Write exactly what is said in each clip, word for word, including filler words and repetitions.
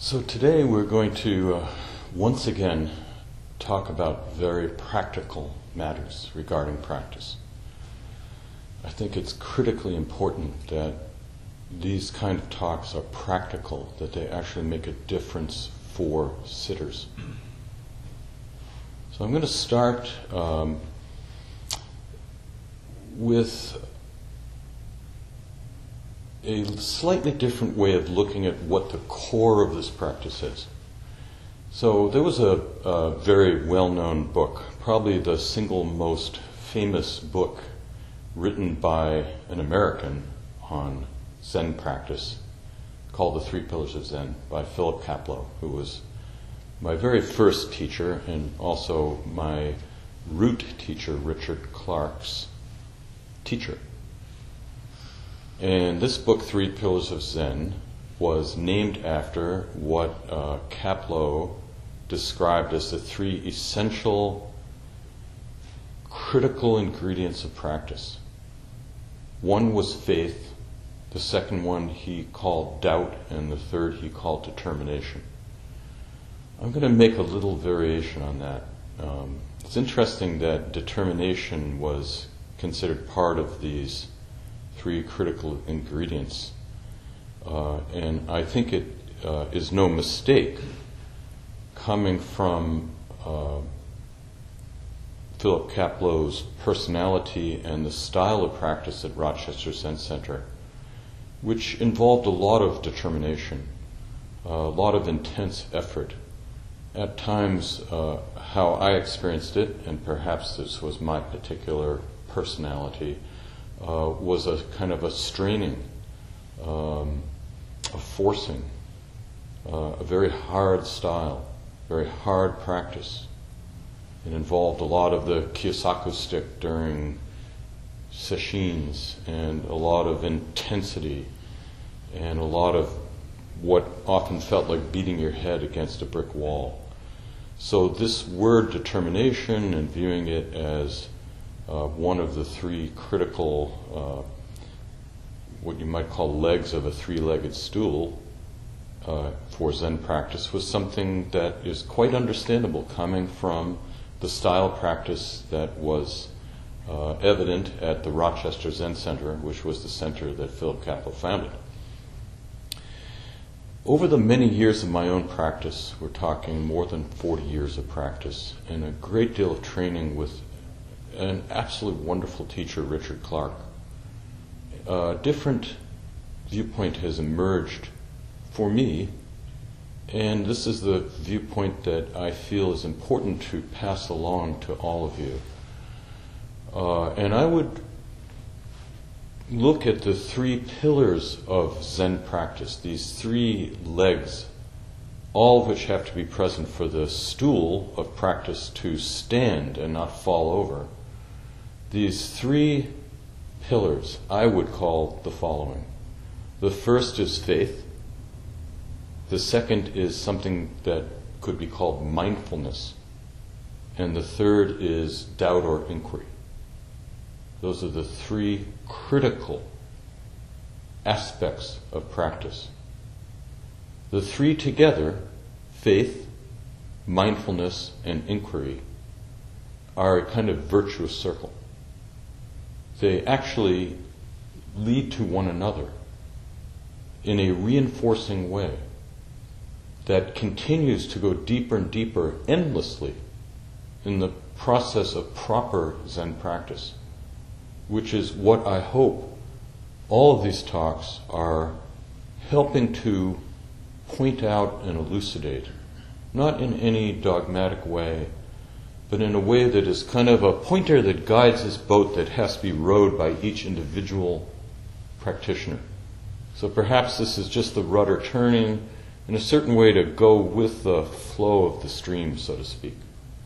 So today we're going to uh, once again talk about very practical matters regarding practice. I think it's critically important that these kind of talks are practical, that they actually make a difference for sitters. So I'm going to start um, with a slightly different way of looking at what the core of this practice is. So there was a, a very well-known book, probably the single most famous book written by an American on Zen practice, called The Three Pillars of Zen by Philip Kapleau, who was my very first teacher and also my root teacher, Richard Clark's teacher. And this book, Three Pillars of Zen, was named after what uh, Kapleau described as the three essential critical ingredients of practice. One was faith, the second one he called doubt, and the third he called determination. I'm going to make a little variation on that. Um, it's interesting that determination was considered part of these three critical ingredients. Uh, and I think it uh, is no mistake coming from uh, Philip Kapleau's personality and the style of practice at Rochester Zen Center, which involved a lot of determination, a lot of intense effort. At times, uh, how I experienced it, and perhaps this was my particular personality, Uh, was a kind of a straining, um, a forcing, uh, a very hard style, very hard practice. It involved a lot of the Kyosaku stick during sesshin and a lot of intensity and a lot of what often felt like beating your head against a brick wall. So this word determination and viewing it as Uh, one of the three critical, uh, what you might call legs of a three-legged stool uh, for Zen practice, was something that is quite understandable coming from the style practice that was uh, evident at the Rochester Zen Center, which was the center that Philip Kapleau founded. Over the many years of my own practice, we're talking more than forty years of practice, and a great deal of training with an absolutely wonderful teacher, Richard Clark, a different viewpoint has emerged for me, and this is the viewpoint that I feel is important to pass along to all of you. Uh, and I would look at the three pillars of Zen practice, these three legs, all of which have to be present for the stool of practice to stand and not fall over. These three pillars I would call the following. The first is faith. The second is something that could be called mindfulness. And the third is doubt or inquiry. Those are the three critical aspects of practice. The three together, faith, mindfulness, and inquiry, are a kind of virtuous circle. They actually lead to one another in a reinforcing way that continues to go deeper and deeper endlessly in the process of proper Zen practice, which is what I hope all of these talks are helping to point out and elucidate, not in any dogmatic way, but in a way that is kind of a pointer that guides this boat that has to be rowed by each individual practitioner. So perhaps this is just the rudder turning in a certain way to go with the flow of the stream, so to speak.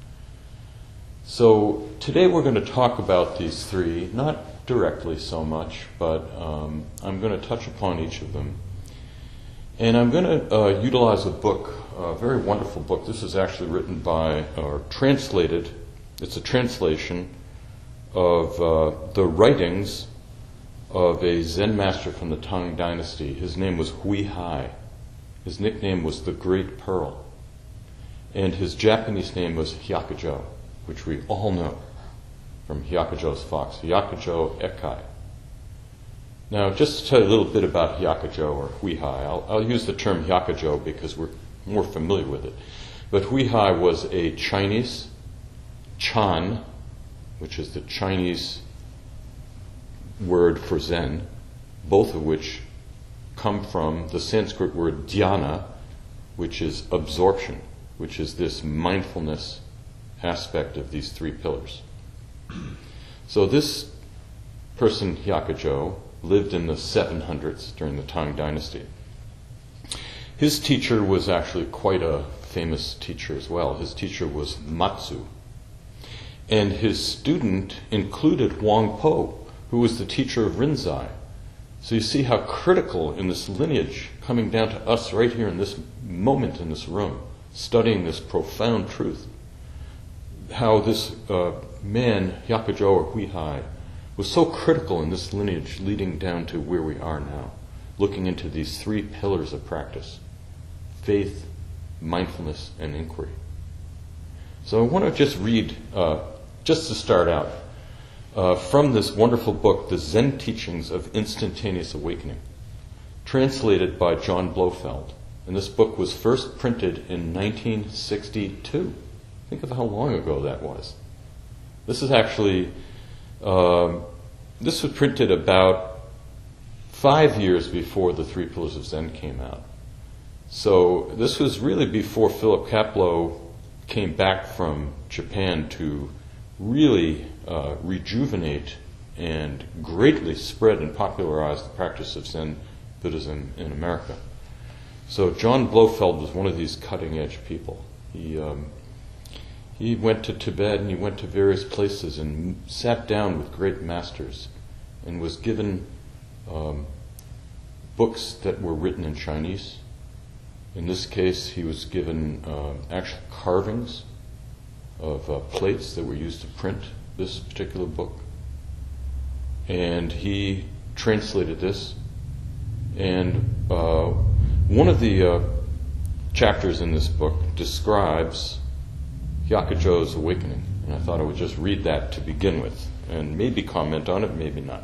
So today we're going to talk about these three, not directly so much, but um, I'm going to touch upon each of them. And I'm going to uh, utilize a book, a very wonderful book. This is actually written by, or translated, it's a translation of uh, the writings of a Zen master from the Tang Dynasty. His name was Hui Hai. His nickname was the Great Pearl. And his Japanese name was Hyakujo, which we all know from Hyakujo's Fox, Hyakujo Ekai. Now, just to tell you a little bit about Hyakujo or Huihai, I'll, I'll use the term Hyakujo because we're more familiar with it. But Huihai was a Chinese Chan, which is the Chinese word for Zen, both of which come from the Sanskrit word dhyana, which is absorption, which is this mindfulness aspect of these three pillars. So this person, Hyakujo, lived in the seven hundreds during the Tang Dynasty. His teacher was actually quite a famous teacher as well. His teacher was Matsu. And his student included Wang Po, who was the teacher of Rinzai. So you see how critical in this lineage, coming down to us right here in this moment in this room, studying this profound truth, how this uh, man, Hyakujo or Huihai, was so critical in this lineage leading down to where we are now, looking into these three pillars of practice: faith, mindfulness, and inquiry. So I want to just read, uh, just to start out, uh, from this wonderful book, The Zen Teachings of Instantaneous Awakening, translated by John Blofeld. And this book was first printed in nineteen sixty-two. Think of how long ago that was. This is actually, um, this was printed about five years before the Three Pillars of Zen came out. So this was really before Philip Kapleau came back from Japan to really uh, rejuvenate and greatly spread and popularize the practice of Zen Buddhism in America. So John Blofeld was one of these cutting-edge people. He um, he went to Tibet and he went to various places and sat down with great masters and was given um, books that were written in Chinese. In this case, he was given uh, actual carvings of uh, plates that were used to print this particular book. And he translated this. And uh, one of the uh, chapters in this book describes Hyakujo's awakening. And I thought I would just read that to begin with and maybe comment on it, maybe not.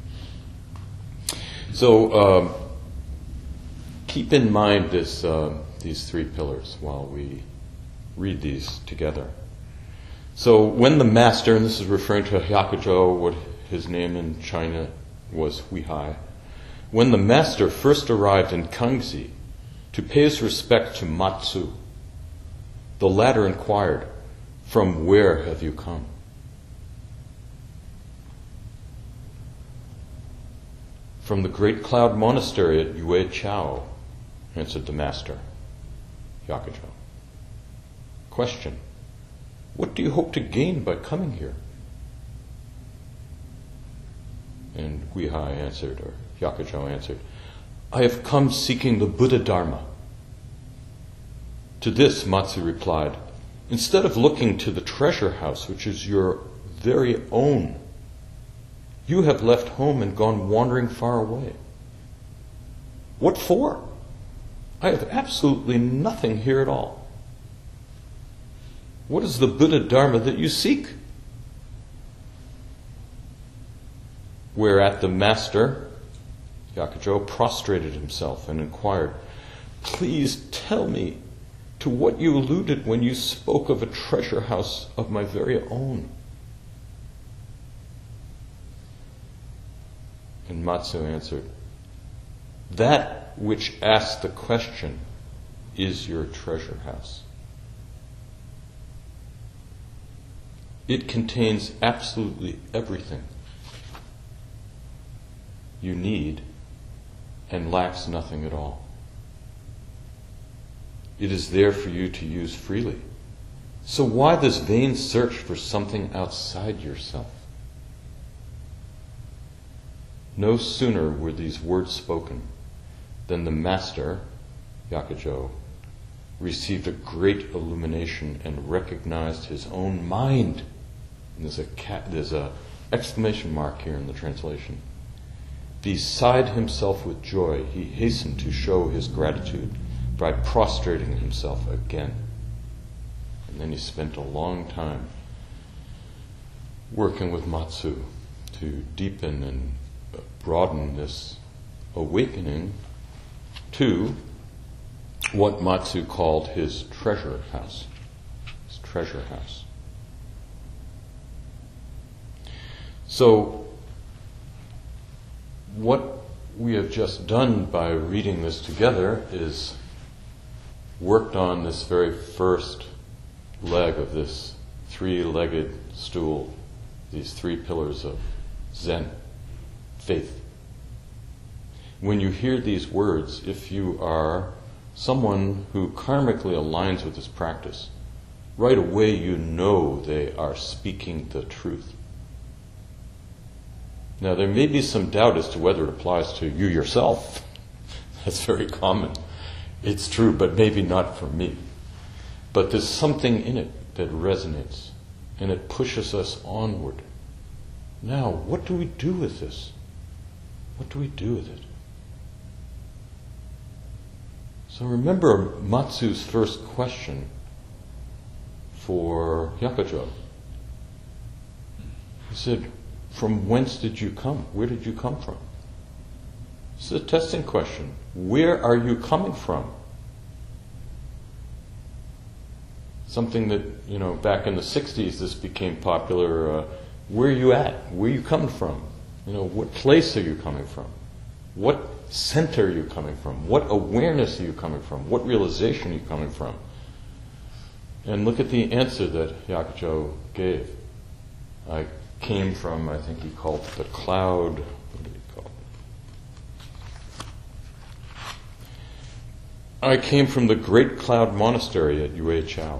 So uh, keep in mind this, uh, these three pillars while we read these together. So when the master, and this is referring to Hyakujo, what his name in China was Huihai, when the master first arrived in Kangxi to pay his respect to Matsu, the latter inquired, "From where have you come?" "From the Great Cloud Monastery at Yue Chao," answered the master, Hyakujo. Question: "What do you hope to gain by coming here?" And Huihai answered, or Hyakujo answered, "I have come seeking the Buddha Dharma." To this, Matsu replied, "Instead of looking to the treasure house, which is your very own, you have left home and gone wandering far away. What for? I have absolutely nothing here at all. What is the Buddha Dharma that you seek?" Whereat the master, Hyakujo, prostrated himself and inquired, "Please tell me to what you alluded when you spoke of a treasure house of my very own." And Matsu answered, "That which asked the question is your treasure house. It contains absolutely everything you need and lacks nothing at all. It is there for you to use freely. So why this vain search for something outside yourself?" No sooner were these words spoken than the master, Hyakujo, received a great illumination and recognized his own mind. And there's a cat, there's a exclamation mark here in the translation. Beside himself with joy, he hastened to show his gratitude by prostrating himself again. And then he spent a long time working with Matsu to deepen and broaden this awakening to what Matsu called his treasure house. His treasure house. So, what we have just done by reading this together is worked on this very first leg of this three-legged stool, these three pillars of Zen, faith. When you hear these words, if you are someone who karmically aligns with this practice, right away you know they are speaking the truth. Now, there may be some doubt as to whether it applies to you yourself. That's very common. It's true, but maybe not for me. But there's something in it that resonates, and it pushes us onward. Now, what do we do with this? What do we do with it? So remember Matsu's first question for Hyakujo. He said, from whence did you come? Where did you come from? It's a testing question. Where are you coming from? Something that, you know, back in the sixties this became popular. Uh, where are you at? Where are you coming from? You know, what place are you coming from? What center are you coming from? What awareness are you coming from? What realization are you coming from? And look at the answer that Hyakujo gave. I came from, I think he called it the cloud, what did he call it? I came from the Great Cloud Monastery at Yue Chao.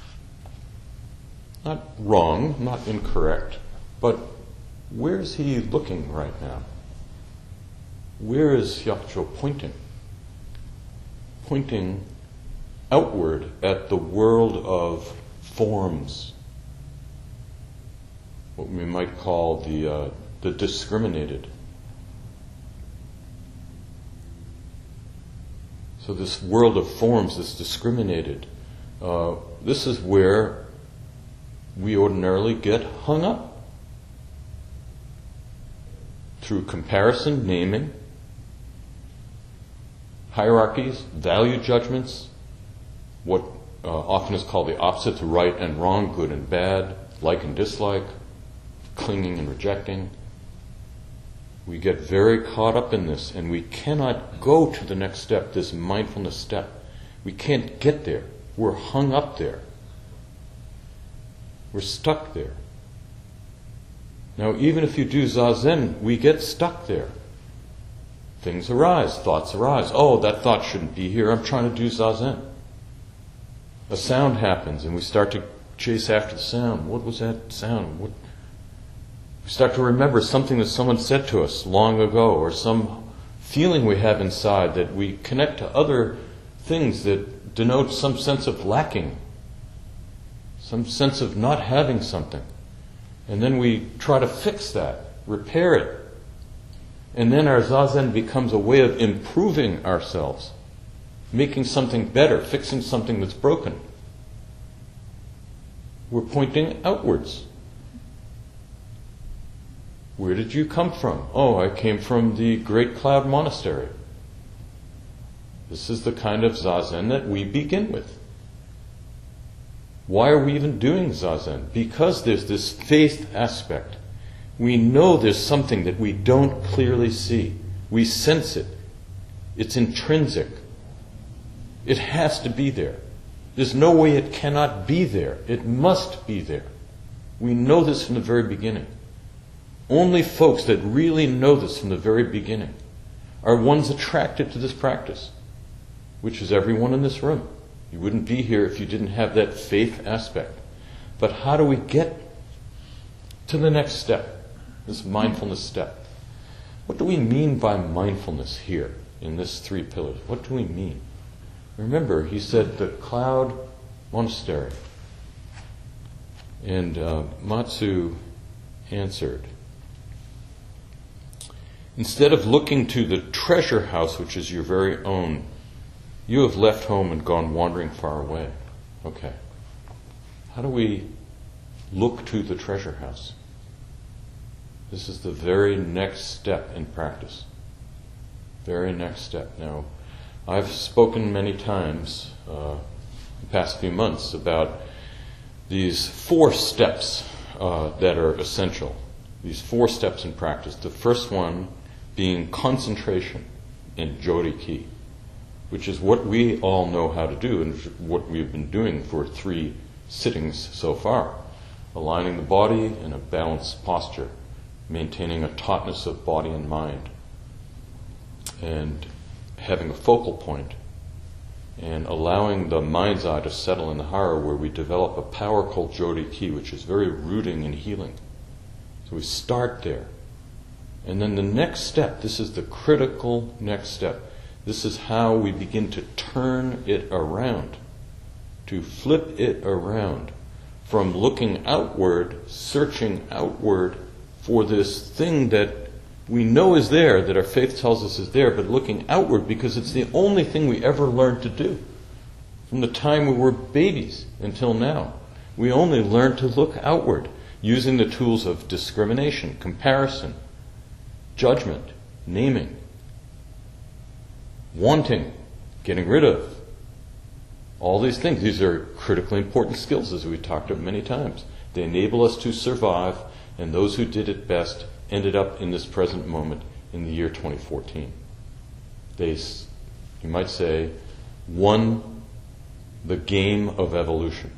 Not wrong, not incorrect, but where is he looking right now? Where is Hyakujo pointing? Pointing outward at the world of forms, what we might call the uh, the discriminated. So this world of forms, this discriminated, uh, this is where we ordinarily get hung up through comparison, naming, hierarchies, value judgments, what uh, often is called the opposite to right and wrong, good and bad, like and dislike, clinging and rejecting. We get very caught up in this, and we cannot go to the next step, this mindfulness step. We can't get there. We're hung up there. We're stuck there. Now, even if you do Zazen, we get stuck there. Things arise, thoughts arise. Oh, that thought shouldn't be here. I'm trying to do Zazen. A sound happens, and we start to chase after the sound. What was that sound? What? We start to remember something that someone said to us long ago, or some feeling we have inside that we connect to other things that denote some sense of lacking, some sense of not having something. And then we try to fix that, repair it. And then our Zazen becomes a way of improving ourselves, making something better, fixing something that's broken. We're pointing outwards. Where did you come from? Oh, I came from the Great Cloud Monastery. This is the kind of Zazen that we begin with. Why are we even doing Zazen? Because there's this faith aspect. We know there's something that we don't clearly see. We sense it. It's intrinsic. It has to be there. There's no way it cannot be there. It must be there. We know this from the very beginning. Only folks that really know this from the very beginning are ones attracted to this practice, which is everyone in this room. You wouldn't be here if you didn't have that faith aspect. But how do we get to the next step, this mindfulness step? What do we mean by mindfulness here in this three pillars? What do we mean? Remember, he said the Cloud Monastery. And uh, Matsu answered, instead of looking to the treasure house, which is your very own You have left home and gone wandering far away. Okay. How do we look to the treasure house? This is the very next step in practice. Very next step. Now, I've spoken many times uh, the past few months about these four steps uh, that are essential. These four steps in practice. The first one being concentration in Jodi-ki, which is what we all know how to do and what we've been doing for three sittings so far. Aligning the body in a balanced posture, maintaining a tautness of body and mind, and having a focal point, and allowing the mind's eye to settle in the hara, where we develop a power called Jodi-ki, which is very rooting and healing. So we start there. And then the next step, this is the critical next step. This is how we begin to turn it around, to flip it around from looking outward, searching outward for this thing that we know is there, that our faith tells us is there, but looking outward because it's the only thing we ever learned to do. From the time we were babies until now, we only learned to look outward, using the tools of discrimination, comparison, judgment, naming, wanting, getting rid of. All these things. These are critically important skills, as we've talked about many times. They enable us to survive, and those who did it best ended up in this present moment in the year twenty fourteen. They, you might say, won the game of evolution.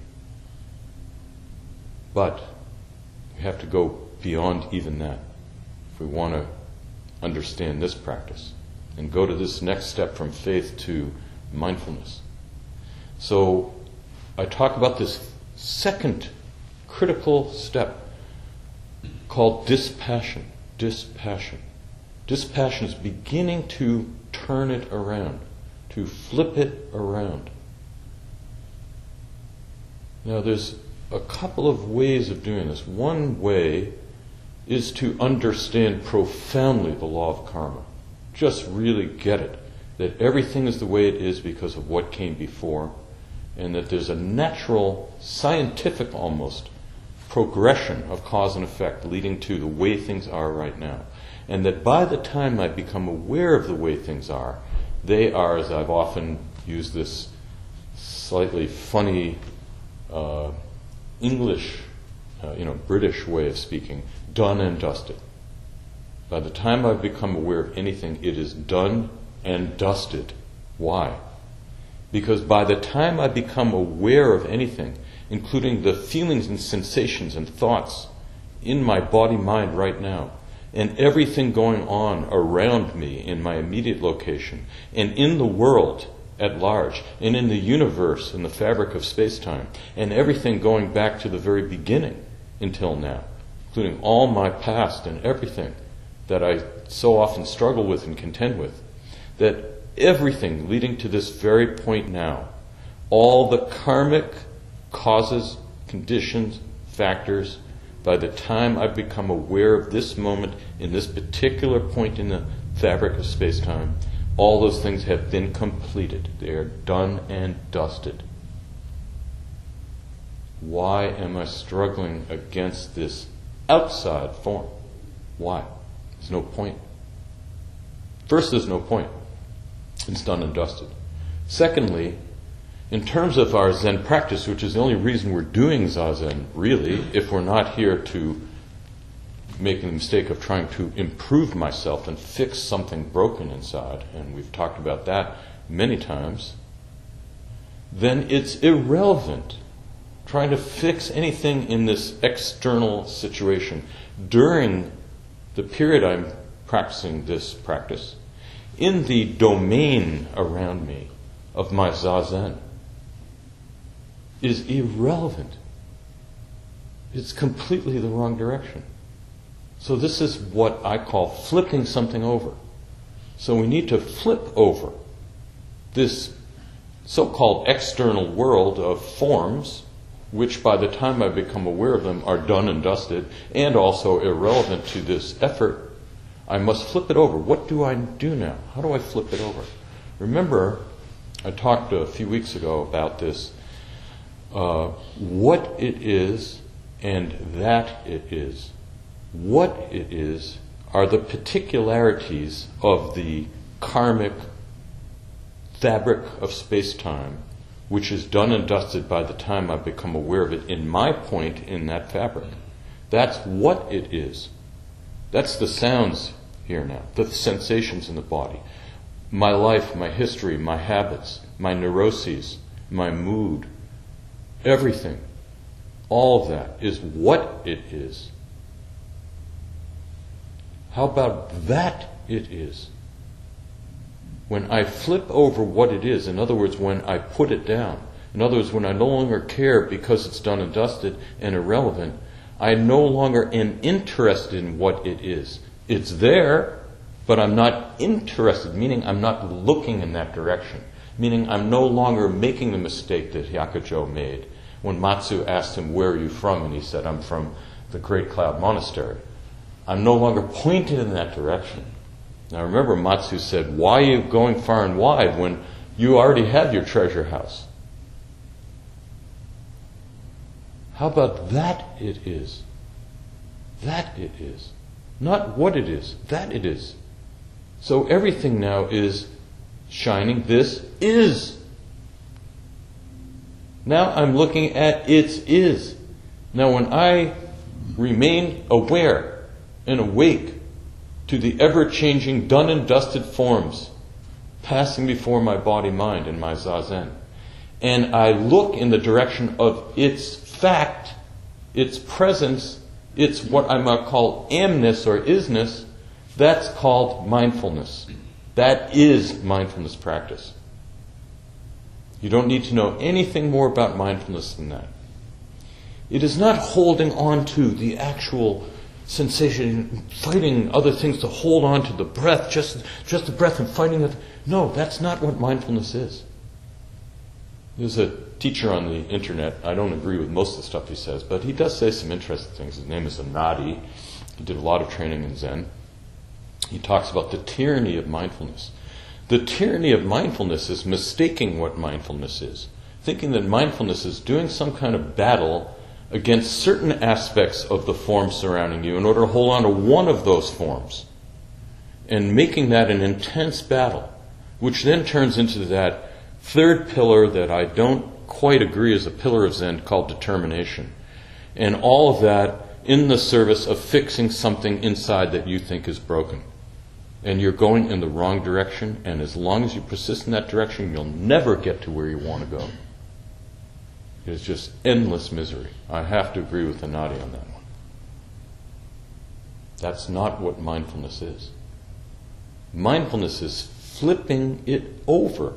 But we have to go beyond even that if we want to understand this practice and go to this next step from faith to mindfulness. So I talk about this second critical step called dispassion. Dispassion. Dispassion is beginning to turn it around, to flip it around. Now there's a couple of ways of doing this. One way is to understand profoundly the law of karma. Just really get it. That everything is the way it is because of what came before, and that there's a natural, scientific almost, progression of cause and effect leading to the way things are right now. And that by the time I become aware of the way things are, they are, as I've often used this slightly funny uh, English, uh, you know, British way of speaking, done and dusted. By the time I've become aware of anything, it is done and dusted. Why? Because by the time I become aware of anything, including the feelings and sensations and thoughts in my body-mind right now, and everything going on around me in my immediate location, and in the world at large, and in the universe, in the fabric of space-time, and everything going back to the very beginning until now, including all my past and everything that I so often struggle with and contend with, that everything leading to this very point now, all the karmic causes, conditions, factors, by the time I become aware of this moment in this particular point in the fabric of space-time, all those things have been completed. They are done and dusted. Why am I struggling against this outside form? Why? There's no point. First, there's no point. It's done and dusted. Secondly, in terms of our Zen practice, which is the only reason we're doing Zazen, really, if we're not here to make the mistake of trying to improve myself and fix something broken inside, and we've talked about that many times, then it's irrelevant trying to fix anything in this external situation during the period I'm practicing this practice, in the domain around me of my Zazen, is irrelevant. It's completely the wrong direction. So this is what I call flipping something over. So we need to flip over this so-called external world of forms, which by the time I become aware of them are done and dusted, and also irrelevant to this effort. I must flip it over. What do I do now? How do I flip it over? Remember, I talked a few weeks ago about this. Uh, what it is and that it is. What it is are the particularities of the karmic fabric of space-time, which is done and dusted by the time I become aware of it in my point in that fabric. That's what it is. That's the sounds here now, the sensations in the body. My life, my history, my habits, my neuroses, my mood, everything, all of that is what it is. How about that it is? When I flip over what it is, in other words, when I put it down, in other words, when I no longer care because it's done and dusted and irrelevant, I no longer am interested in what it is. It's there, but I'm not interested, meaning I'm not looking in that direction, meaning I'm no longer making the mistake that Hyakujo made when Matsu asked him, "Where are you from?" and he said, "I'm from the Great Cloud Monastery." I'm no longer pointed in that direction. Now remember, Matsu said, "Why are you going far and wide when you already have your treasure house?" How about that it is? That it is. Not what it is, that it is. So everything now is shining. This is. Now I'm looking at its is. Now when I remain aware and awake to the ever-changing, done and dusted forms passing before my body-mind and my zazen, and I look in the direction of its fact, its presence, its what I might call amness or isness, that's called mindfulness. That is mindfulness practice. You don't need to know anything more about mindfulness than that. It is not holding on to the actual sensation, fighting other things to hold on to the breath, just, just the breath and fighting it. No, that's not what mindfulness is. There's a teacher on the internet, I don't agree with most of the stuff he says, but he does say some interesting things. His name is Anadi. He did a lot of training in Zen. He talks about the tyranny of mindfulness. The tyranny of mindfulness is mistaking what mindfulness is, thinking that mindfulness is doing some kind of battle against certain aspects of the form surrounding you in order to hold on to one of those forms, and making that an intense battle, which then turns into that third pillar that I don't quite agree is a pillar of Zen called determination. And all of that in the service of fixing something inside that you think is broken. And you're going in the wrong direction, and as long as you persist in that direction, you'll never get to where you want to go. It's just endless misery. I have to agree with Anadi on that one. That's not what mindfulness is. Mindfulness is flipping it over.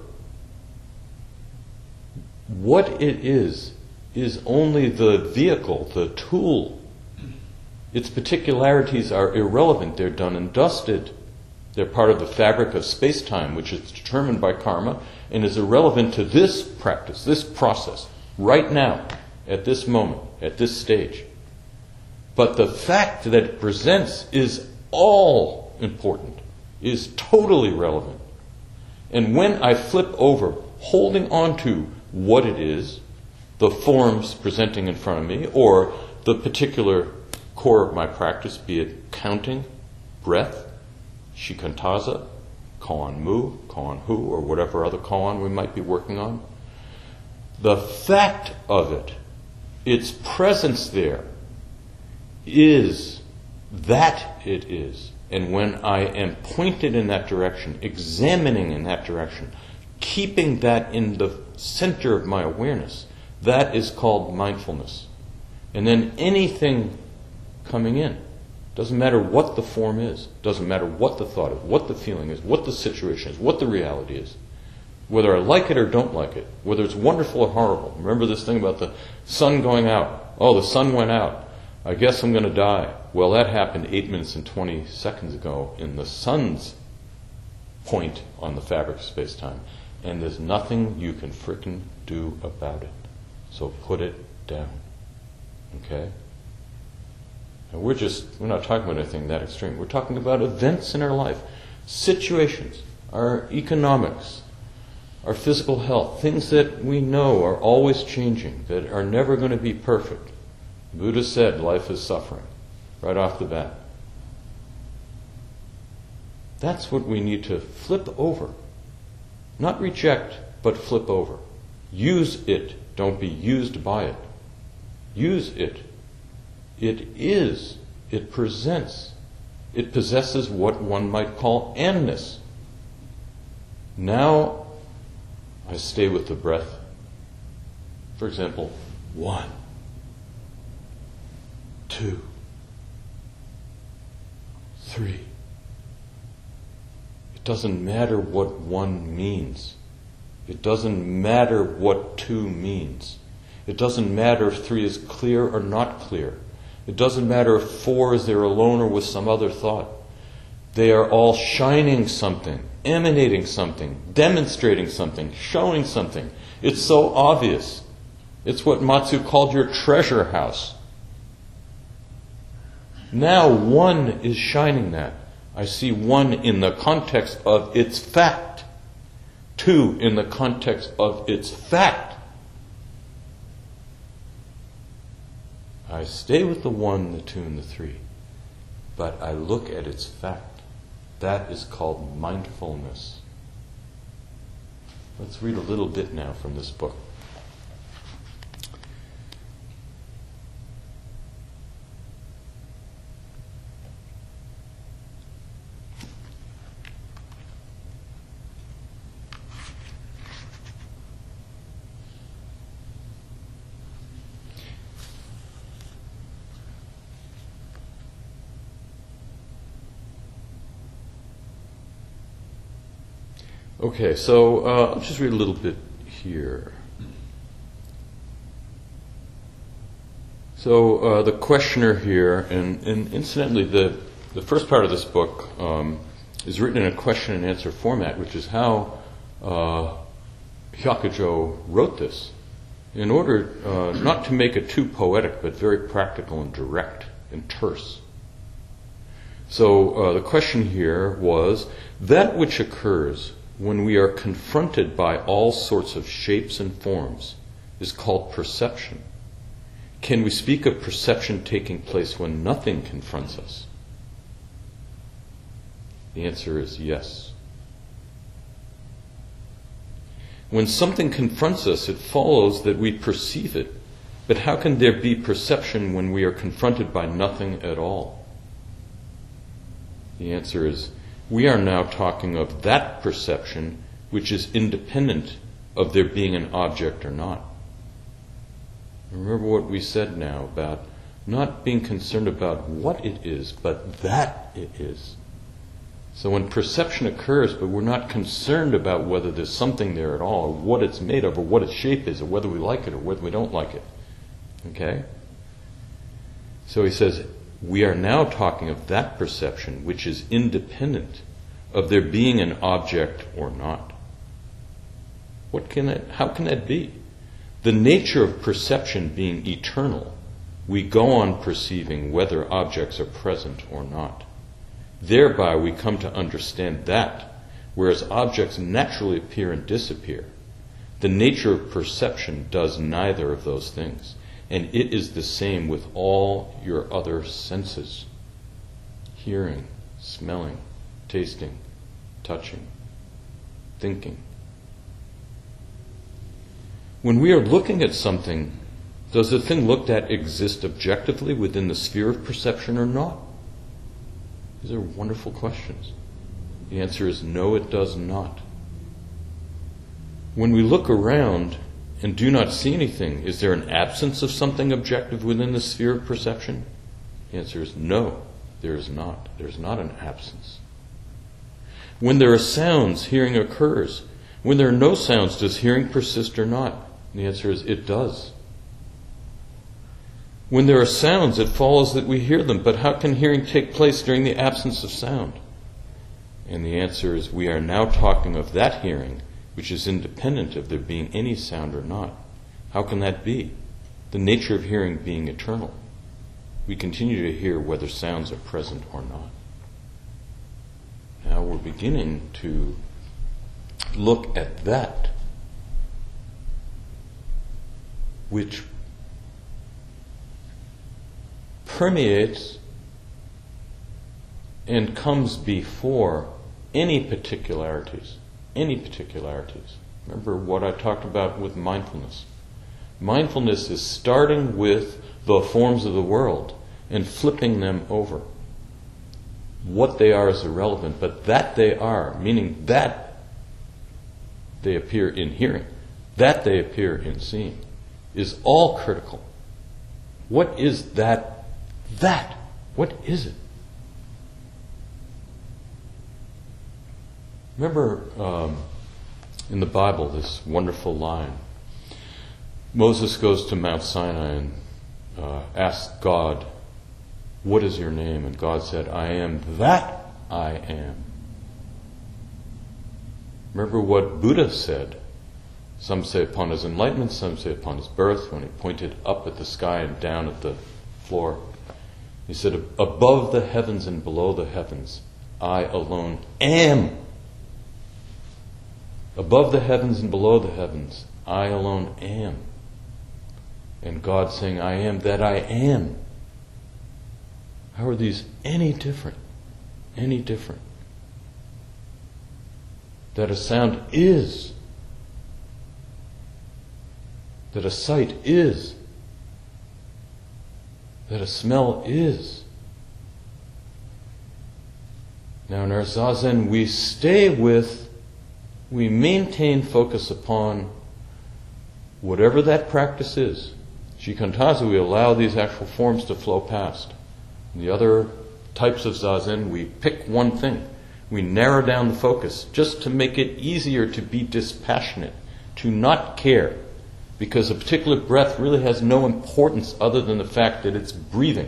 What it is, is only the vehicle, the tool. Its particularities are irrelevant. They're done and dusted. They're part of the fabric of space-time, which is determined by karma, and is irrelevant to this practice, this process, right now, at this moment, at this stage. But the fact that it presents is all important, is totally relevant. And when I flip over, holding on to what it is, the forms presenting in front of me, or the particular core of my practice, be it counting, breath, shikantaza, koan mu, koan hu, or whatever other koan we might be working on, the fact of it, its presence there, is that it is. And when I am pointed in that direction, examining in that direction, keeping that in the center of my awareness, that is called mindfulness. And then anything coming in, doesn't matter what the form is, doesn't matter what the thought is, what the feeling is, what the situation is, what the reality is, whether I like it or don't like it, whether it's wonderful or horrible. Remember this thing about the sun going out. Oh, the sun went out. I guess I'm going to die. Well, that happened eight minutes and twenty seconds ago in the sun's point on the fabric of space-time. And there's nothing you can frickin' do about it. So put it down. Okay? And we're just, we're not talking about anything that extreme. We're talking about events in our life, situations, our economics, our physical health, things that we know are always changing, that are never going to be perfect. Buddha said life is suffering, right off the bat. That's what we need to flip over. Not reject, but flip over. Use it. Don't be used by it. Use it. It is. It presents. It possesses what one might call anness. Now, I stay with the breath. For example, one, two, three. It doesn't matter what one means. It doesn't matter what two means. It doesn't matter if three is clear or not clear. It doesn't matter if four is there alone or with some other thought. They are all shining something, emanating something, demonstrating something, showing something. It's so obvious. It's what Matsu called your treasure house. Now one is shining that. I see one in the context of its fact. Two in the context of its fact. I stay with the one, the two, and the three. But I look at its fact. That is called mindfulness. Let's read a little bit now from this book. Okay, so uh, I'll just read a little bit here. So uh, the questioner here, and, and incidentally, the, the first part of this book um, is written in a question and answer format, which is how uh, Hyakujo wrote this, in order uh, not to make it too poetic, but very practical and direct and terse. So uh, the question here was, that which occurs when we are confronted by all sorts of shapes and forms is called perception. Can we speak of perception taking place when nothing confronts us? The answer is yes. When something confronts us, it follows that we perceive it. But how can there be perception when we are confronted by nothing at all? The answer is, we are now talking of that perception which is independent of there being an object or not. Remember what we said now about not being concerned about what it is, but that it is. So when perception occurs, but we're not concerned about whether there's something there at all, or what it's made of, or what its shape is, or whether we like it, or whether we don't like it. Okay? So he says, we are now talking of that perception which is independent of there being an object or not. What can that, how can that be? The nature of perception being eternal, we go on perceiving whether objects are present or not. Thereby we come to understand that, whereas objects naturally appear and disappear, the nature of perception does neither of those things. And it is the same with all your other senses. Hearing, smelling, tasting, touching, thinking. When we are looking at something, does the thing looked at exist objectively within the sphere of perception or not? These are wonderful questions. The answer is no, it does not. When we look around and do not see anything, is there an absence of something objective within the sphere of perception? The answer is no, there is not. There's not an absence. When there are sounds, hearing occurs. When there are no sounds, does hearing persist or not? And the answer is it does. When there are sounds, it follows that we hear them, but how can hearing take place during the absence of sound? And the answer is we are now talking of that hearing which is independent of there being any sound or not. How can that be? The nature of hearing being eternal. We continue to hear whether sounds are present or not. Now we're beginning to look at that which permeates and comes before any particularities. Any particularities. Remember what I talked about with mindfulness. Mindfulness is starting with the forms of the world and flipping them over. What they are is irrelevant, but that they are, meaning that they appear in hearing, that they appear in seeing, is all critical. What is that? That. What is it? Remember um, in the Bible this wonderful line. Moses goes to Mount Sinai and uh, asks God, "What is your name?" And God said, "I am that I am." Remember what Buddha said. Some say upon his enlightenment, some say upon his birth, when he pointed up at the sky and down at the floor. He said, "Above the heavens and below the heavens, I alone am." Above the heavens and below the heavens, I alone am. And God saying, "I am that I am." How are these any different? Any different? That a sound is. That a sight is. That a smell is. Now in our Zazen we stay with, we maintain focus upon whatever that practice is. Shikantaza, we allow these actual forms to flow past. In the other types of Zazen, we pick one thing. We narrow down the focus just to make it easier to be dispassionate, to not care, because a particular breath really has no importance other than the fact that it's breathing.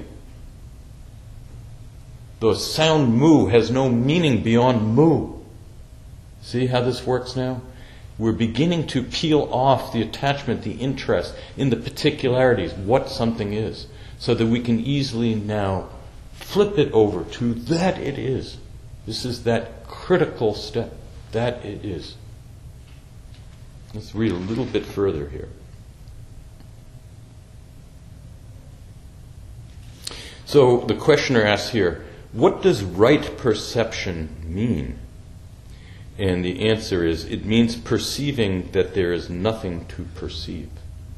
The sound mu has no meaning beyond mu. See how this works now? We're beginning to peel off the attachment, the interest in the particularities, what something is, so that we can easily now flip it over to that it is. This is that critical step. That it is. Let's read a little bit further here. So the questioner asks here, what does right perception mean? And the answer is, it means perceiving that there is nothing to perceive.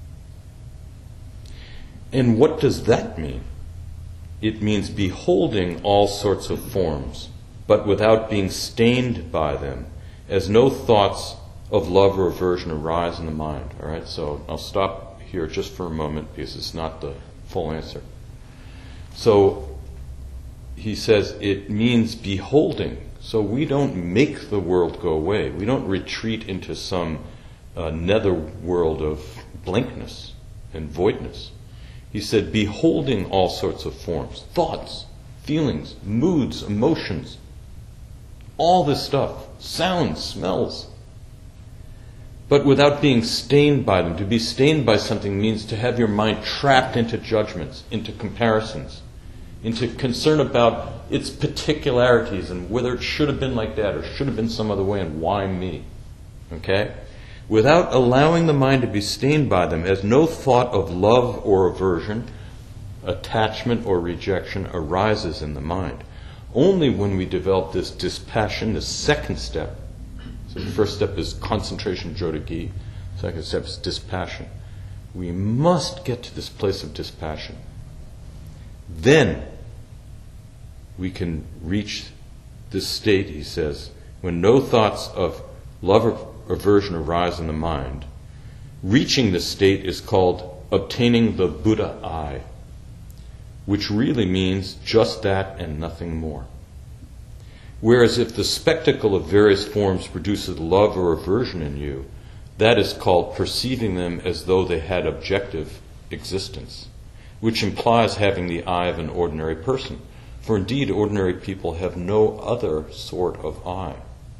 And what does that mean? It means beholding all sorts of forms, but without being stained by them, as no thoughts of love or aversion arise in the mind. All right, so I'll stop here just for a moment because it's not the full answer. So he says it means beholding. So we don't make the world go away. We don't retreat into some uh, nether world of blankness and voidness. He said beholding all sorts of forms, thoughts, feelings, moods, emotions, all this stuff, sounds, smells, but without being stained by them. To be stained by something means to have your mind trapped into judgments, into comparisons, into concern about its particularities and whether it should have been like that or should have been some other way and why me. Okay? Without allowing the mind to be stained by them, as no thought of love or aversion, attachment or rejection arises in the mind. Only when we develop this dispassion, the second step. So the first step is concentration, jodagi. Second step is dispassion. We must get to this place of dispassion. Then we can reach this state, he says, when no thoughts of love or aversion arise in the mind. Reaching this state is called obtaining the Buddha eye, which really means just that and nothing more. Whereas if the spectacle of various forms produces love or aversion in you, that is called perceiving them as though they had objective existence, which implies having the eye of an ordinary person. For indeed, ordinary people have no other sort of eye.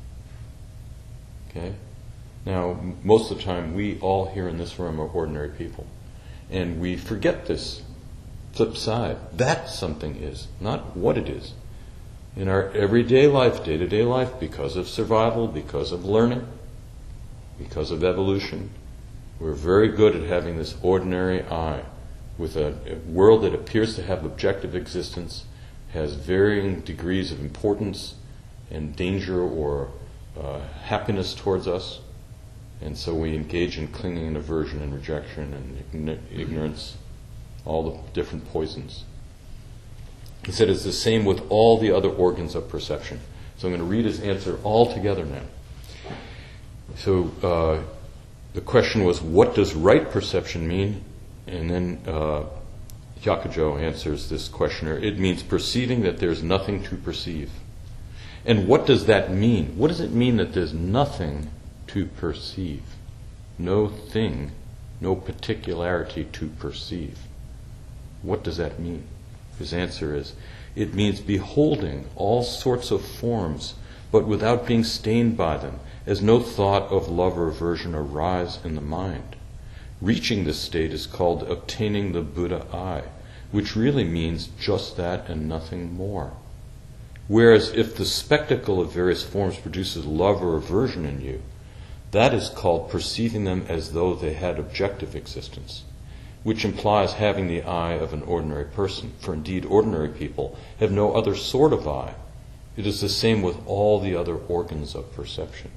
Okay? Now, most of the time, we all here in this room are ordinary people. And we forget this flip side. That something is, not what it is. In our everyday life, day-to-day life, because of survival, because of learning, because of evolution, We're very good at having this ordinary eye with a, a world that appears to have objective existence, has varying degrees of importance and danger or uh, happiness towards us. And so we engage in clinging and aversion and rejection and ign- ignorance, all the different poisons. He said it's the same with all the other organs of perception. So I'm going to read his answer all together now. So uh, the question was, what does right perception mean? And then uh, Hyakujo answers this questioner. It means perceiving that there's nothing to perceive. And what does that mean? What does it mean that there's nothing to perceive? No thing, no particularity to perceive. What does that mean? His answer is, it means beholding all sorts of forms, but without being stained by them, as no thought of love or aversion arise in the mind. Reaching this state is called obtaining the Buddha eye, which really means just that and nothing more. Whereas if the spectacle of various forms produces love or aversion in you, that is called perceiving them as though they had objective existence, which implies having the eye of an ordinary person. For indeed, ordinary people have no other sort of eye. It is the same with all the other organs of perception.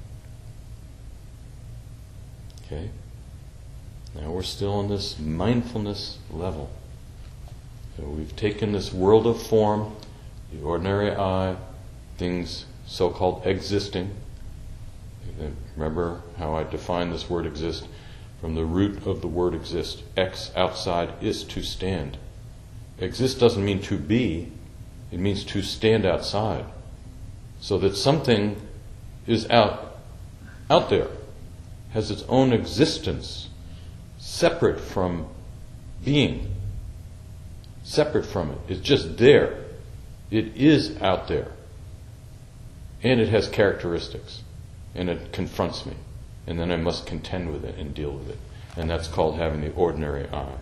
Okay? Now we're still on this mindfulness level. So we've taken this world of form, the ordinary eye, things so-called existing. Remember how I define this word exist? From the root of the word exist. Ex, outside, is to stand. Exist doesn't mean to be, it means to stand outside. So that something is out, out there, has its own existence, separate from being, separate from it. It's just there. It is out there. And it has characteristics. And it confronts me. And then I must contend with it and deal with it. And that's called having the ordinary eye.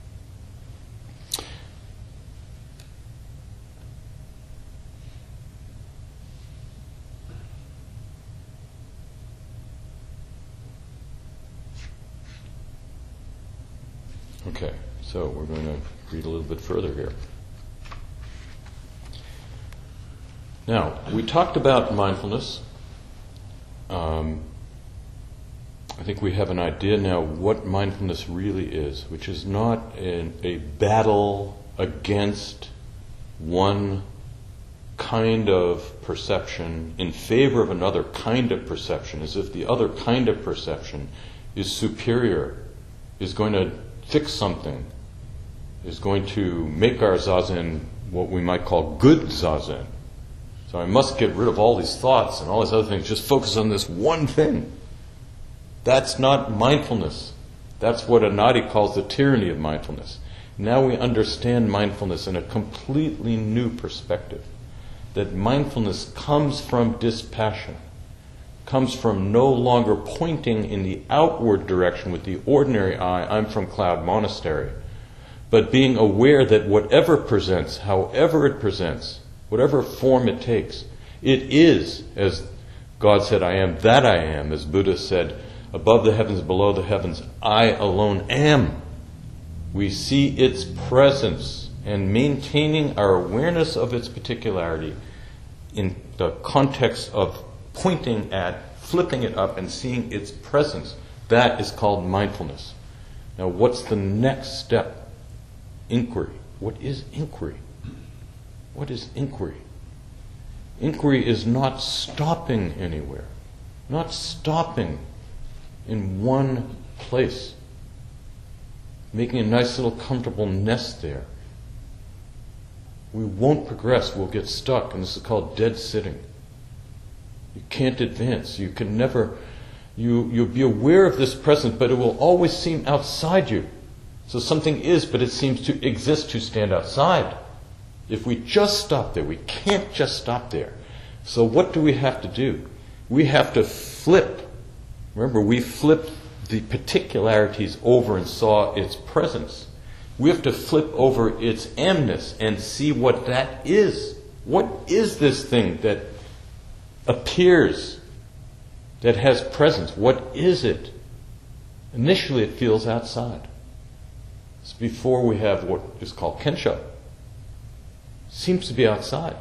Okay, so we're going to read a little bit further here. Now, we talked about mindfulness. Um, I think we have an idea now what mindfulness really is, which is not a, a battle against one kind of perception in favor of another kind of perception, as if the other kind of perception is superior, is going to fix something, is going to make our zazen what we might call good zazen. So I must get rid of all these thoughts and all these other things, just focus on this one thing. That's not mindfulness. That's what Anadi calls the tyranny of mindfulness. Now we understand mindfulness in a completely new perspective. That mindfulness comes from dispassion, comes from no longer pointing in the outward direction with the ordinary eye, I'm from Cloud Monastery, but being aware that whatever presents, however it presents, whatever form it takes, it is, as God said, I am that I am, as Buddha said, above the heavens, below the heavens, I alone am. We see its presence and maintaining our awareness of its particularity in the context of pointing at, flipping it up and seeing its presence. That is called mindfulness. Now what's the next step? Inquiry. What is inquiry? What is inquiry? Inquiry is not stopping anywhere, not stopping in one place, making a nice little comfortable nest there. We won't progress, we'll get stuck, and this is called dead sitting. You can't advance, you can never, you, you'll be aware of this presence, but it will always seem outside you. So something is, but it seems to exist to stand outside. If we just stop there, we can't just stop there. So what do we have to do? We have to flip. Remember, we flipped the particularities over and saw its presence. We have to flip over its amness and see what that is. What is this thing that appears, that has presence? What is it? Initially it feels outside. It's before we have what is called Kensho. Seems to be outside.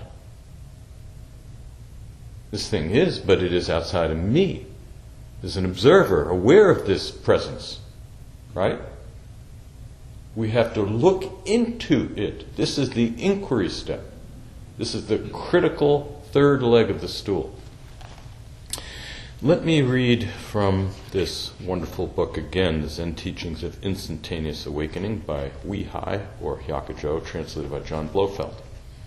This thing is, but it is outside of me. As an observer, aware of this presence. Right? We have to look into it. This is the inquiry step. This is the critical third leg of the stool. Let me read from this wonderful book again, The Zen Teachings of Instantaneous Awakening by Wi Hai, or Hyakujo, translated by John Blofeld.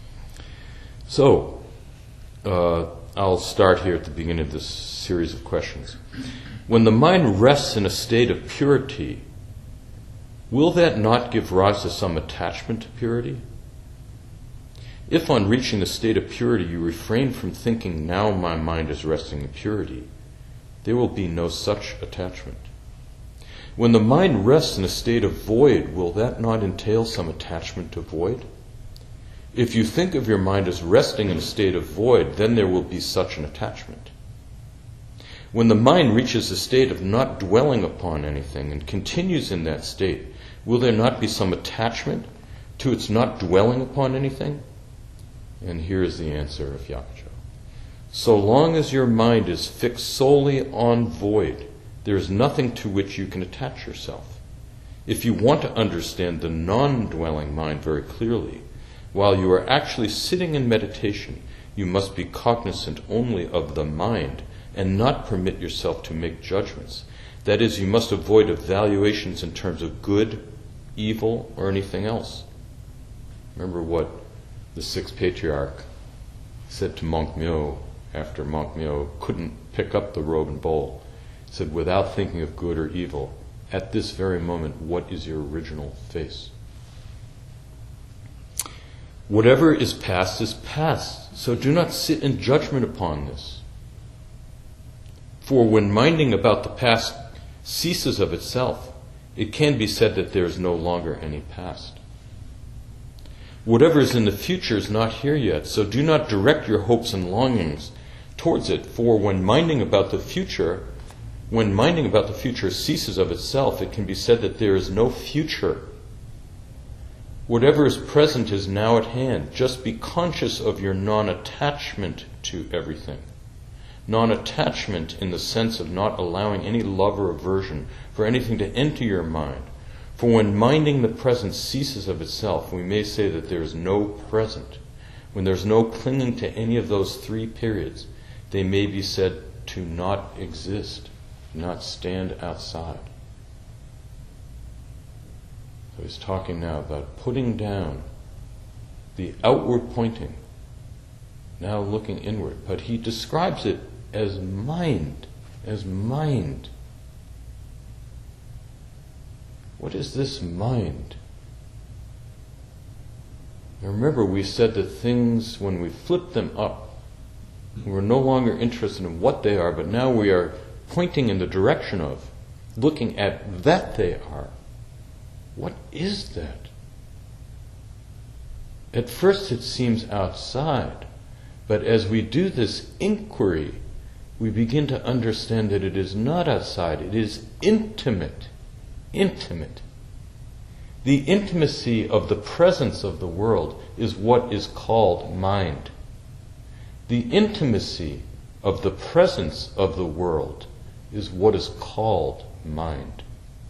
So, uh, I'll start here at the beginning of this series of questions. When the mind rests in a state of purity, will that not give rise to some attachment to purity? If on reaching the state of purity you refrain from thinking, now my mind is resting in purity, there will be no such attachment. When the mind rests in a state of void, will that not entail some attachment to void? If you think of your mind as resting in a state of void, then there will be such an attachment. When the mind reaches a state of not dwelling upon anything and continues in that state, will there not be some attachment to its not dwelling upon anything? And here is the answer of Hyakujo. So long as your mind is fixed solely on void, there is nothing to which you can attach yourself. If you want to understand the non-dwelling mind very clearly, while you are actually sitting in meditation, you must be cognizant only of the mind and not permit yourself to make judgments. That is, you must avoid evaluations in terms of good, evil, or anything else. Remember what the sixth patriarch said to Monk Myo after Monk Myo couldn't pick up the robe and bowl. He said, without thinking of good or evil, at this very moment, what is your original face? Whatever is past is past, so do not sit in judgment upon this. For when minding about the past ceases of itself, it can be said that there is no longer any past. Whatever is in the future is not here yet, so do not direct your hopes and longings towards it, for when minding about the future, when minding about the future ceases of itself, it can be said that there is no future. Whatever is present is now at hand. Just be conscious of your non-attachment to everything. Non-attachment in the sense of not allowing any love or aversion for anything to enter your mind. For when minding the present ceases of itself, we may say that there is no present. When there is no clinging to any of those three periods, they may be said to not exist, not stand outside. So he's talking now about putting down the outward pointing, now looking inward. But he describes it as mind, as mind. What is this mind? Now remember, we said that things, when we flip them up, we're no longer interested in what they are, but now we are pointing in the direction of, looking at that they are. What is that? At first it seems outside, but as we do this inquiry, we begin to understand that it is not outside, it is intimate. Intimate. The intimacy of the presence of the world is what is called mind. The intimacy of the presence of the world is what is called mind.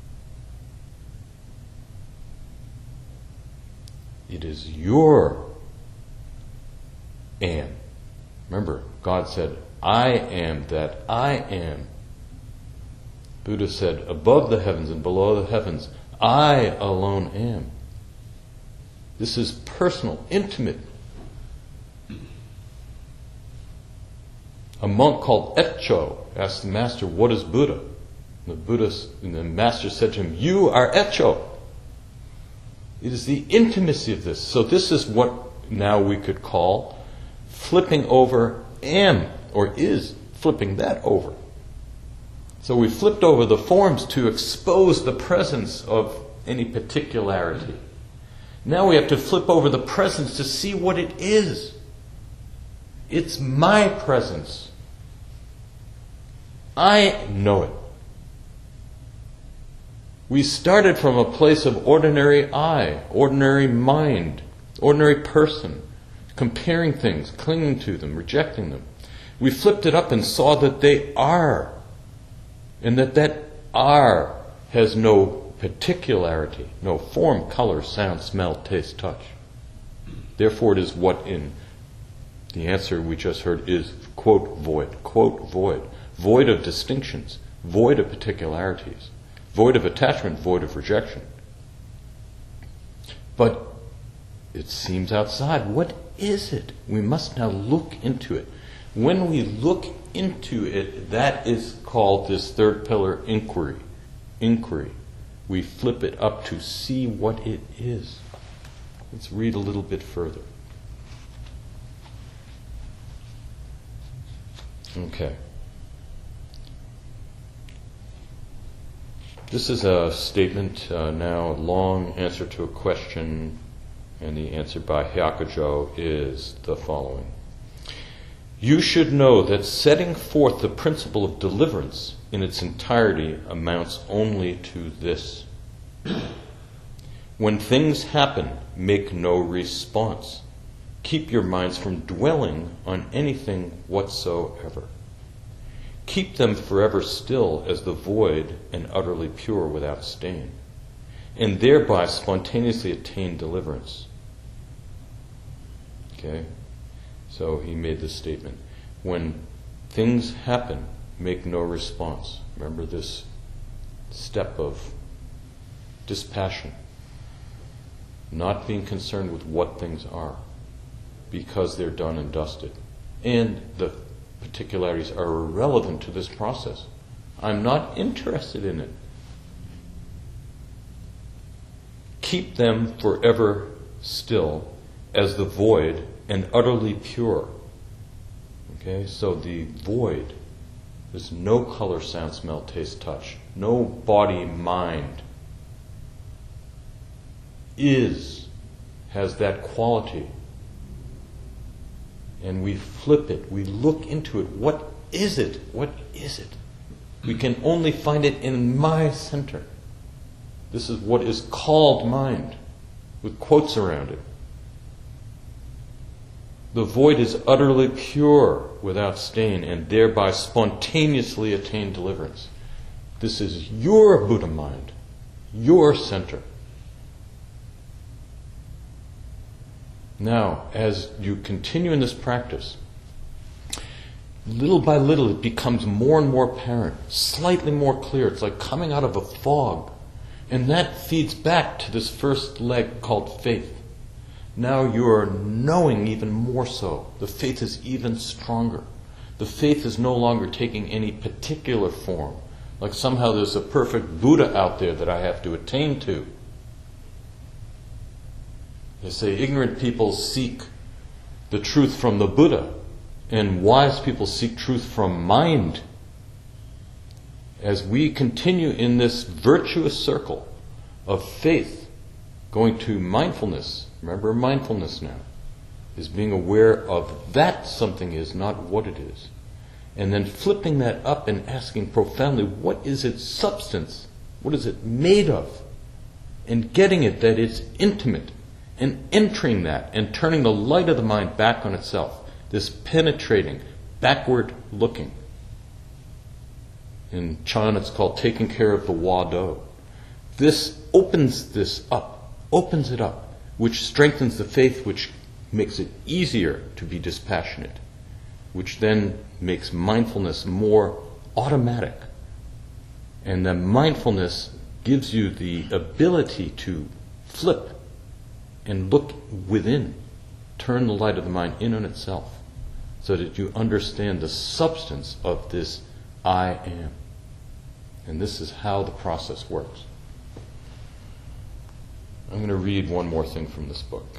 It is your am. Remember, God said, I am that I am. Buddha said, above the heavens and below the heavens, I alone am. This is personal, intimate. A monk called Etcho asked the master, what is Buddha? And the Buddha, and the master said to him, you are Etcho. It is the intimacy of this. So this is what now we could call flipping over am, or is flipping that over. So we flipped over the forms to expose the presence of any particularity. Now we have to flip over the presence to see what it is. It's my presence. I know it. We started from a place of ordinary I, ordinary mind, ordinary person, comparing things, clinging to them, rejecting them. We flipped it up and saw that they are, and that that are has no particularity, no form, color, sound, smell, taste, touch. Therefore it is what in. The answer we just heard is, quote, void, quote, void, void of distinctions, void of particularities, void of attachment, void of rejection. But it seems outside. What is it? We must now look into it. When we look into it, that is called this third pillar inquiry. Inquiry. We flip it up to see what it is. Let's read a little bit further. Okay. This is a statement, uh, now a long answer to a question, and the answer by Hyakujo is the following. You should know that setting forth the principle of deliverance in its entirety amounts only to this. When things happen, make no response. Keep your minds from dwelling on anything whatsoever. Keep them forever still as the void and utterly pure without stain, and thereby spontaneously attain deliverance. Okay? So he made this statement. When things happen, make no response. Remember this step of dispassion. Not being concerned with what things are, because they're done and dusted. And the particularities are irrelevant to this process. I'm not interested in it. Keep them forever still as the void and utterly pure. Okay, so the void, there's no color, sound, smell, taste, touch, no body, mind, is, has that quality. And we flip it, we look into it. What is it? What is it? We can only find it in my center. This is what is called mind, with quotes around it. The void is utterly pure without stain, and thereby spontaneously attain deliverance. This is your Buddha mind, your center. Now, as you continue in this practice, little by little it becomes more and more apparent, slightly more clear. It's like coming out of a fog. And that feeds back to this first leg called faith. Now you're knowing even more so. The faith is even stronger. The faith is no longer taking any particular form, like somehow there's a perfect Buddha out there that I have to attain to. They say ignorant people seek the truth from the Buddha, and wise people seek truth from mind. As we continue in this virtuous circle of faith, going to mindfulness, remember mindfulness now, is being aware of that something is, not what it is. And then flipping that up and asking profoundly, what is its substance? What is it made of? And getting it that it's intimate. And entering that and turning the light of the mind back on itself. This penetrating, backward looking. In Chan it's called taking care of the Wado. This opens this up, opens it up, which strengthens the faith, which makes it easier to be dispassionate, which then makes mindfulness more automatic. And then mindfulness gives you the ability to flip and look within, turn the light of the mind in on itself, so that you understand the substance of this I am. And this is how the process works. I'm going to read one more thing from this book.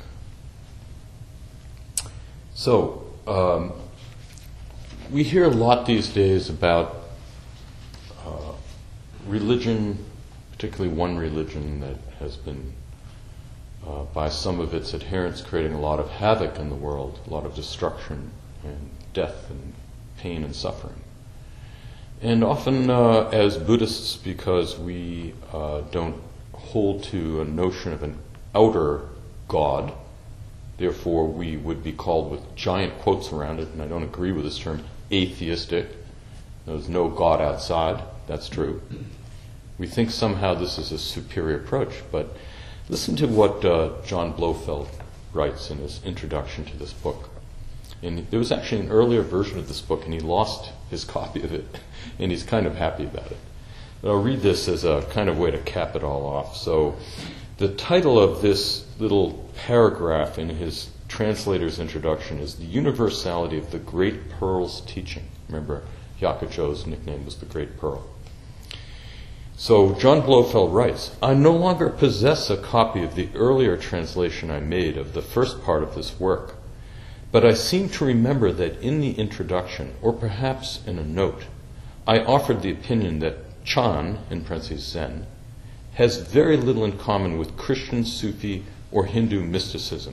So, um, we hear a lot these days about uh, religion, particularly one religion that has been Uh, by some of its adherents creating a lot of havoc in the world, a lot of destruction and death and pain and suffering. And often uh, as Buddhists, because we uh, don't hold to a notion of an outer God, therefore we would be called with giant quotes around it, and I don't agree with this term, atheistic. There's no God outside. That's true. We think somehow this is a superior approach, but listen to what uh, John Blofeld writes in his introduction to this book. And there was actually an earlier version of this book, and he lost his copy of it, and he's kind of happy about it. But I'll read this as a kind of way to cap it all off. So the title of this little paragraph in his translator's introduction is The Universality of the Great Pearl's Teaching. Remember, Hyakucho's nickname was the Great Pearl. So John Blofeld writes, I no longer possess a copy of the earlier translation I made of the first part of this work, but I seem to remember that in the introduction, or perhaps in a note, I offered the opinion that Chan, in parentheses Zen, has very little in common with Christian, Sufi, or Hindu mysticism.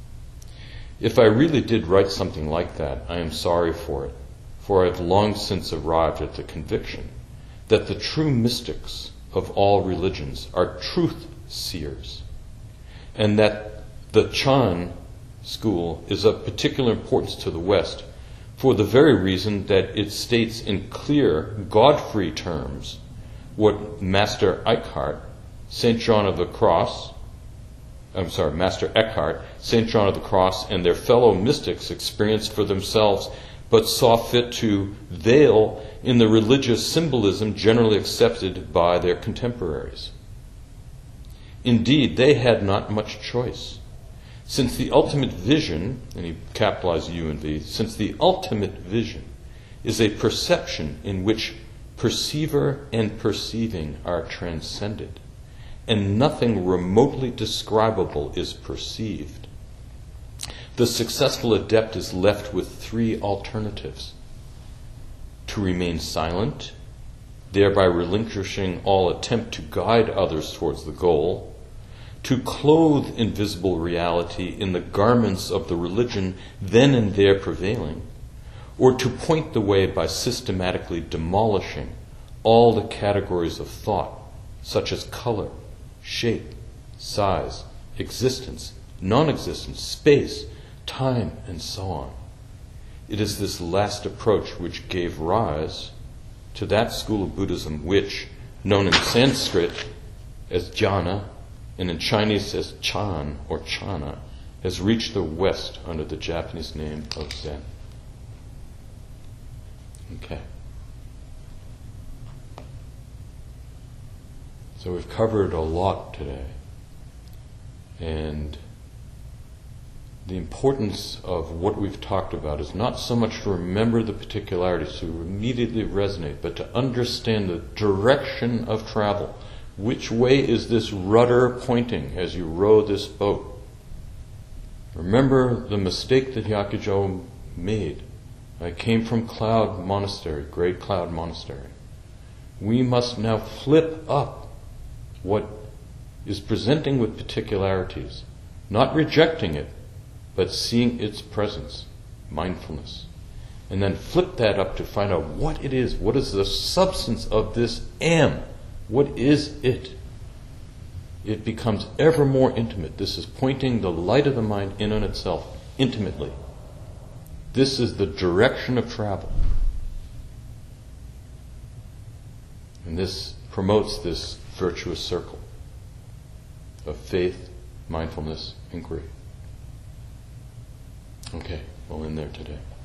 If I really did write something like that, I am sorry for it, for I have long since arrived at the conviction that the true mystics of all religions are truth seers, and that the Chan school is of particular importance to the West for the very reason that it states in clear, God-free terms what Master Eckhart, Saint John of the Cross, I'm sorry, Master Eckhart, Saint John of the Cross, and their fellow mystics experienced for themselves, but saw fit to veil in the religious symbolism generally accepted by their contemporaries. Indeed, they had not much choice. Since the ultimate vision, and he capitalized U and V, since the ultimate vision is a perception in which perceiver and perceiving are transcended, and nothing remotely describable is perceived, the successful adept is left with three alternatives: to remain silent, thereby relinquishing all attempt to guide others towards the goal; to clothe invisible reality in the garments of the religion then and there prevailing; or to point the way by systematically demolishing all the categories of thought, such as color, shape, size, existence, non-existence, space, time, and so on. It is this last approach which gave rise to that school of Buddhism which, known in Sanskrit as jhana and in Chinese as Chan or Chana, has reached the West under the Japanese name of Zen. Okay. So we've covered a lot today. And the importance of what we've talked about is not so much to remember the particularities, to immediately resonate, but to understand the direction of travel. Which way is this rudder pointing as you row this boat? Remember the mistake that Hyakujo made. I came from Cloud Monastery, Great Cloud Monastery. We must now flip up what is presenting with particularities, not rejecting it, but seeing its presence, mindfulness. And then flip that up to find out what it is. What is the substance of this am? What is it? It becomes ever more intimate. This is pointing the light of the mind in on itself, intimately. This is the direction of travel. And this promotes this virtuous circle of faith, mindfulness, inquiry. Okay, we'll end there today.